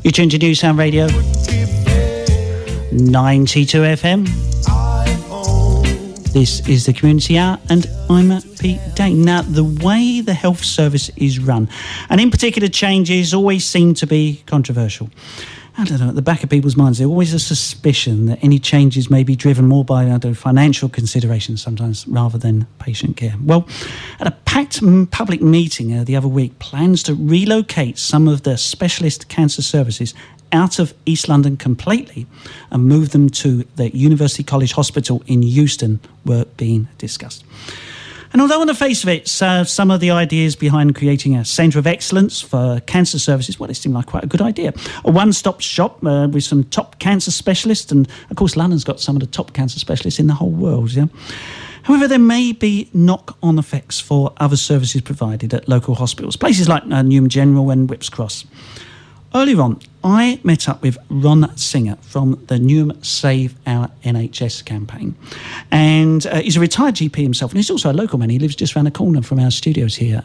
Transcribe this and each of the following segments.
You tuned to New Sound Radio 92 FM. This is the Community Hour, and I'm Pete Dane. Now, the way the health service is run, and in particular changes, always seem to be controversial. I don't know, at the back of people's minds, there's always a suspicion that any changes may be driven more by financial considerations sometimes rather than patient care. Well, at a packed public meeting the other week, plans to relocate some of the specialist cancer services out of East London completely and move them to the University College Hospital in Euston were being discussed. And although on the face of it, some of the ideas behind creating a centre of excellence for cancer services, well, it seemed like quite a good idea. A one-stop shop with some top cancer specialists, and of course London's got some of the top cancer specialists in the whole world, yeah? However, there may be knock-on effects for other services provided at local hospitals, places like Newham General and Whipps Cross. Earlier on, I met up with Ron Singer from the Newham Save Our NHS campaign. And he's a retired GP himself, and he's also a local man. He lives just around the corner from our studios here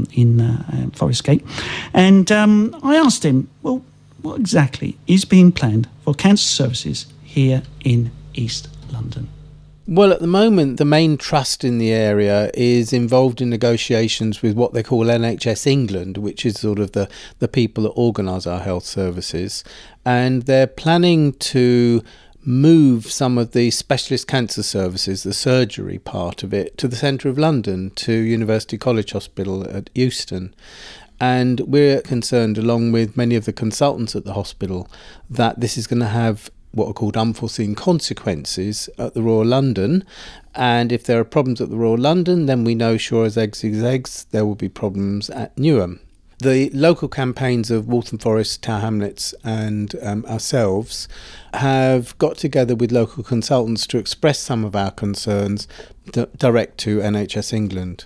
in Forest Gate. And I asked him, well, what exactly is being planned for cancer services here in East London? Well, at the moment, the main trust in the area is involved in negotiations with what they call NHS England, which is sort of the people that organise our health services. And they're planning to move some of the specialist cancer services, the surgery part of it, to the centre of London, to University College Hospital at Euston. And we're concerned, along with many of the consultants at the hospital, that this is going to have what are called unforeseen consequences at the Royal London. And if there are problems at the Royal London, then we know sure as eggs is eggs, there will be problems at Newham. The local campaigns of Waltham Forest, Tower Hamlets and ourselves have got together with local consultants to express some of our concerns direct to NHS England.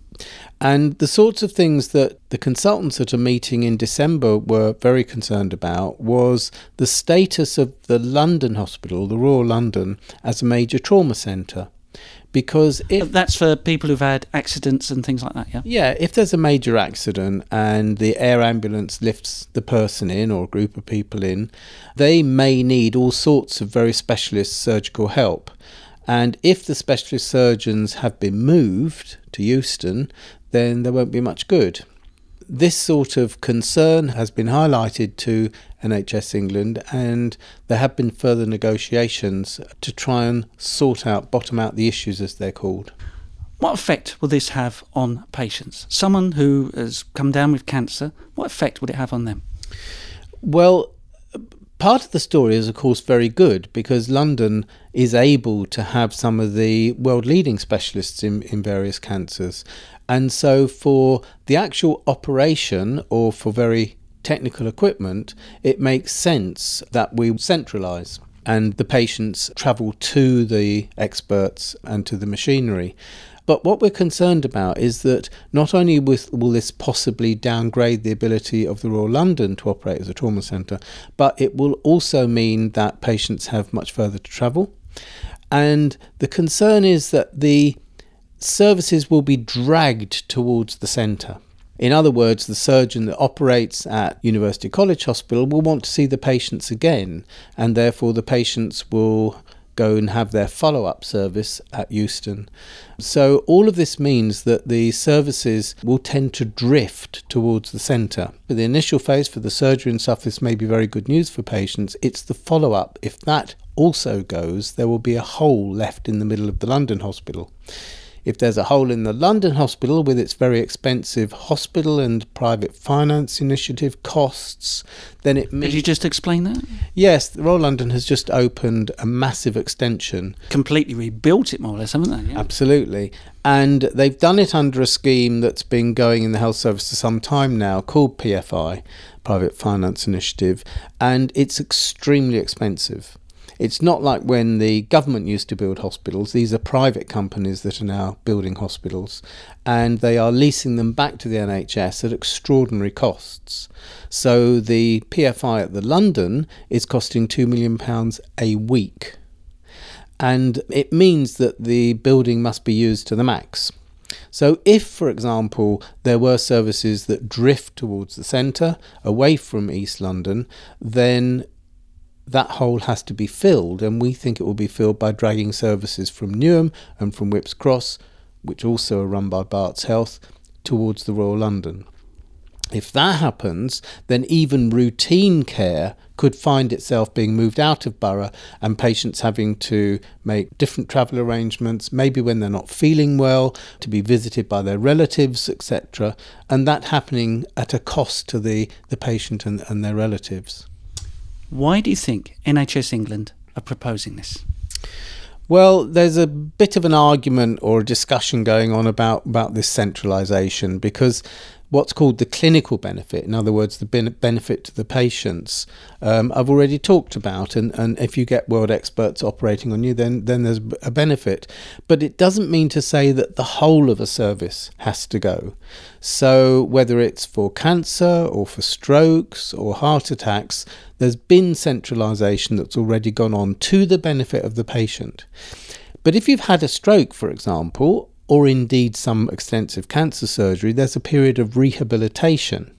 And the sorts of things that the consultants at a meeting in December were very concerned about was the status of the London Hospital, the Royal London, as a major trauma centre. Because if that's for people who've had accidents and things like that, yeah? Yeah, if there's a major accident and the air ambulance lifts the person in or a group of people in, they may need all sorts of very specialist surgical help. And if the specialist surgeons have been moved to Euston, then there won't be much good. This sort of concern has been highlighted to NHS England, and there have been further negotiations to try and bottom out the issues, as they're called. What effect will this have on patients? Someone who has come down with cancer, what effect would it have on them? Well, part of the story is, of course, very good because London is able to have some of the world-leading specialists in various cancers. And so for the actual operation or for very technical equipment, it makes sense that we centralise and the patients travel to the experts and to the machinery. But what we're concerned about is that not only will this possibly downgrade the ability of the Royal London to operate as a trauma centre, but it will also mean that patients have much further to travel. And the concern is that the services will be dragged towards the centre. In other words, the surgeon that operates at University College Hospital will want to see the patients again, and therefore the patients will go and have their follow-up service at Euston. So all of this means that the services will tend to drift towards the centre. For the initial phase, for the surgery and stuff, this may be very good news for patients. It's the follow-up. If that also goes, there will be a hole left in the middle of the London hospital. If there's a hole in the London hospital with its very expensive hospital and private finance initiative costs, then it means... Could you just explain that? Yes, the Royal London has just opened a massive extension. Completely rebuilt it, more or less, haven't they? Yeah. Absolutely. And they've done it under a scheme that's been going in the health service for some time now called PFI, Private Finance Initiative, and it's extremely expensive. It's not like when the government used to build hospitals. These are private companies that are now building hospitals, and they are leasing them back to the NHS at extraordinary costs. So the PFI at the London is costing £2 million a week. And it means that the building must be used to the max. So if, for example, there were services that drift towards the centre, away from East London, then that hole has to be filled, and we think it will be filled by dragging services from Newham and from Whipps Cross, which also are run by Barts Health, towards the Royal London. If that happens, then even routine care could find itself being moved out of Borough and patients having to make different travel arrangements, maybe when they're not feeling well, to be visited by their relatives, etc. And that happening at a cost to the patient and their relatives. Why do you think NHS England are proposing this? Well, there's a bit of an argument or a discussion going on about this centralisation, because what's called the clinical benefit, in other words, the benefit to the patients, I've already talked about, and if you get world experts operating on you, then there's a benefit. But it doesn't mean to say that the whole of a service has to go. So whether it's for cancer or for strokes or heart attacks, there's been centralisation that's already gone on to the benefit of the patient. But if you've had a stroke, for example, or indeed some extensive cancer surgery, there's a period of rehabilitation.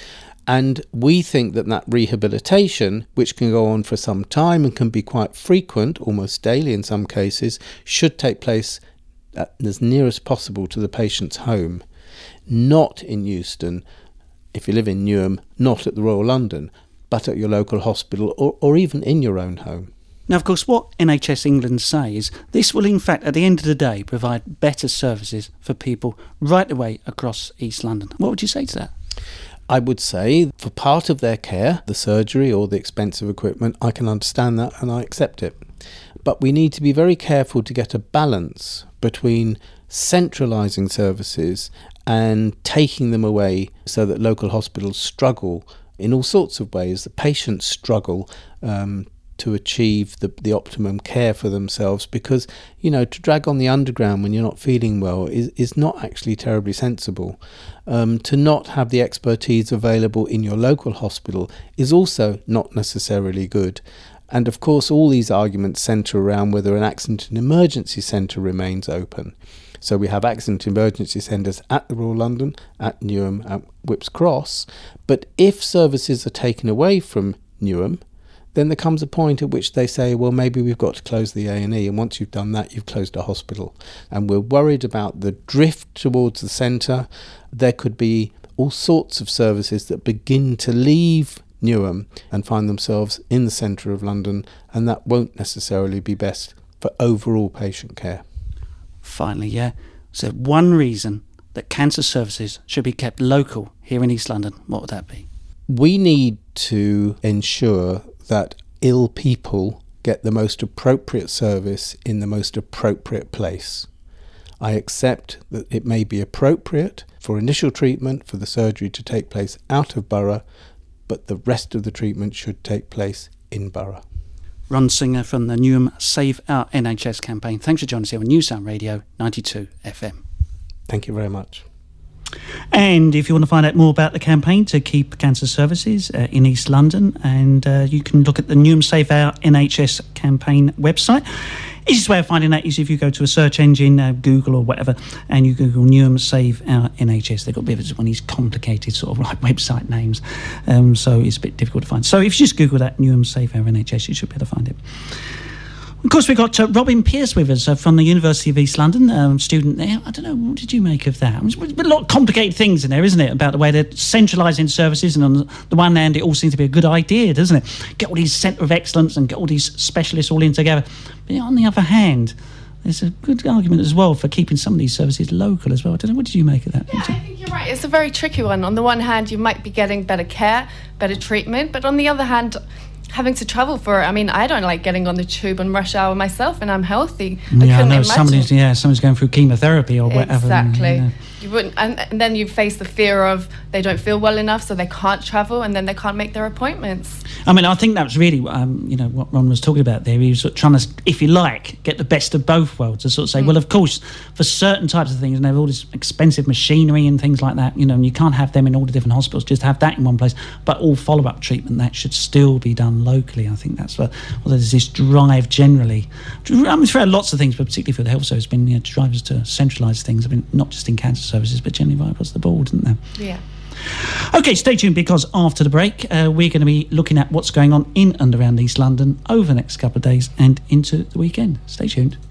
And we think that rehabilitation, which can go on for some time and can be quite frequent, almost daily in some cases, should take place as near as possible to the patient's home. Not in Euston, if you live in Newham, not at the Royal London, but at your local hospital or even in your own home. Now, of course, what NHS England say is this will, in fact, at the end of the day, provide better services for people right away across East London. What would you say to that? I would say for part of their care, the surgery or the expensive equipment, I can understand that and I accept it. But we need to be very careful to get a balance between centralising services and taking them away so that local hospitals struggle in all sorts of ways. The patients struggle to achieve the optimum care for themselves, because, to drag on the underground when you're not feeling well is not actually terribly sensible. To not have the expertise available in your local hospital is also not necessarily good. And of course, all these arguments centre around whether an accident and emergency centre remains open. So we have accident emergency centres at the Royal London, at Newham, at Whipps Cross. But if services are taken away from Newham, then there comes a point at which they say, well, maybe we've got to close the A&E, and once you've done that, you've closed a hospital. And we're worried about the drift towards the centre. There could be all sorts of services that begin to leave Newham and find themselves in the centre of London, and that won't necessarily be best for overall patient care. Finally, so one reason that cancer services should be kept local here in East London, what would that be? We need to ensure that ill people get the most appropriate service in the most appropriate place. I accept that it may be appropriate for initial treatment for the surgery to take place out of Borough, but the rest of the treatment should take place in Borough. Ron Singer from the Newham Save Our NHS campaign. Thanks for joining us here on New Sound Radio 92 FM. Thank you very much. And if you want to find out more about the campaign to keep cancer services in East London, and you can look at the Newham Save Our NHS campaign website. Easiest way of finding that is if you go to a search engine, Google or whatever, and you Google Newham Save Our NHS. They've got a bit of one of these complicated sort of like website names, so it's a bit difficult to find. So if you just Google that, Newham Save Our NHS, you should be able to find it. Of course, we've got Robin Pierce with us from the University of East London, student there. I don't know, what did you make of that? There's a lot of complicated things in there, isn't it, about the way they're centralising services, and on the one hand, it all seems to be a good idea, doesn't it? Get all these centre of excellence and get all these specialists all in together. But on the other hand, there's a good argument as well for keeping some of these services local as well. I don't know, what did you make of that? Yeah, I think you're right. It's a very tricky one. On the one hand, you might be getting better care, better treatment, but on the other hand, having to travel for it. I mean, I don't like getting on the tube on rush hour myself, and I'm healthy. I know somebody's going through chemotherapy or whatever. Exactly. You wouldn't, and then you face the fear of they don't feel well enough, so they can't travel, and then they can't make their appointments. I mean, I think that's really, what Ron was talking about there. He was sort of trying to, if you like, get the best of both worlds. To sort of say, well, of course, for certain types of things, and they have all this expensive machinery and things like that, and you can't have them in all the different hospitals. Just have that in one place. But all follow-up treatment, that should still be done locally. I think that's what. Well, there's this drive generally. I mean, for lots of things, but particularly for the health service, been drivers to centralise things. I mean, not just in cancer services, but generally right across the board, isn't there? Yeah. OK, stay tuned, because after the break, we're going to be looking at what's going on in and around East London over the next couple of days and into the weekend. Stay tuned.